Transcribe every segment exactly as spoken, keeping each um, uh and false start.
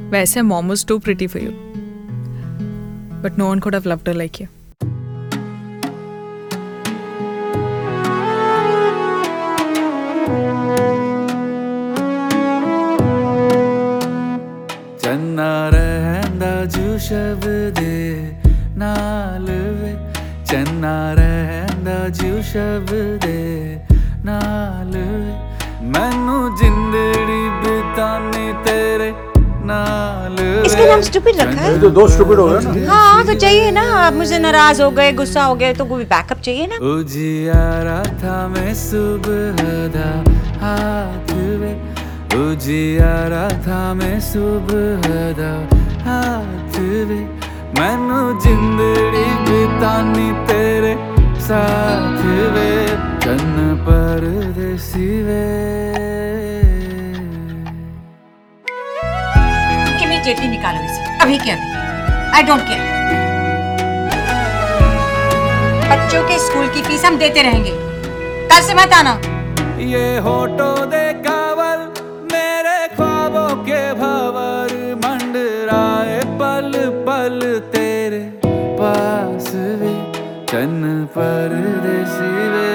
वैसे mom was too pretty for you. But no one could have loved her like you. चन्ना रहंदा जू शब्दे नाल वे चन्ना रहंदा जू शब्दे नाल वे मैनू जिंदड़ी बितानी तेरे नाल वे। इसका नाम स्टूपिड रखा है? तो दो स्टूपिड हो गए ना। हाँ तो चाहिए ना, आप मुझसे नाराज हो गए, गुस्सा हो गए तो कोई बैकअप चाहिए ना। उजियारा था मैं सुबह दा हाथ वे उजियारा था मैं सुबह दा हाथ वे मैनू जिंदड़ी बितानी तेरे साथ वे चन्न परदेसी वे। इमीडिएटली निकालो इसे, अभी के अभी। I don't care. बच्चों के स्कूल की फीस हम देते रहेंगे, कल से मत आना। ये होठो दे कावल मेरे ख्वाबों के भंवर मंडराए पल पल तेरे पास वे चन्न परदेसी वे।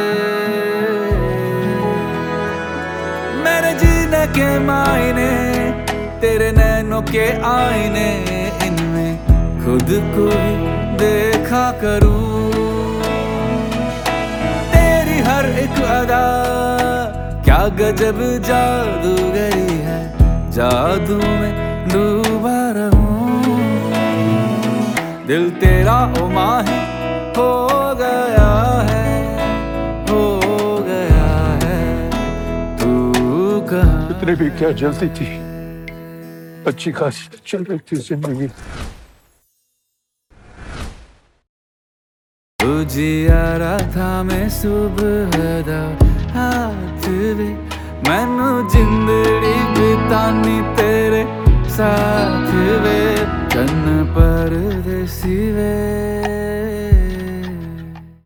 मेरे जीने के मायने तेरे नैनों के आईने इनमें खुद को ही देखा करूं। तेरी हर एक अदा क्या गजब जादूगरी है, जादू में डूबा रहूं। दिल तेरा ओ माही हो गया है, हो गया है तू कहाँ। इतने भी क्या जल्दी थी, अच्छी खासी चल रही थी जिंदगी। उजियारा था मैं सुबह दा हाथ वे मैनू जिंदड़ी बितानी तेरे साथ वे चन्न परदेसी वे।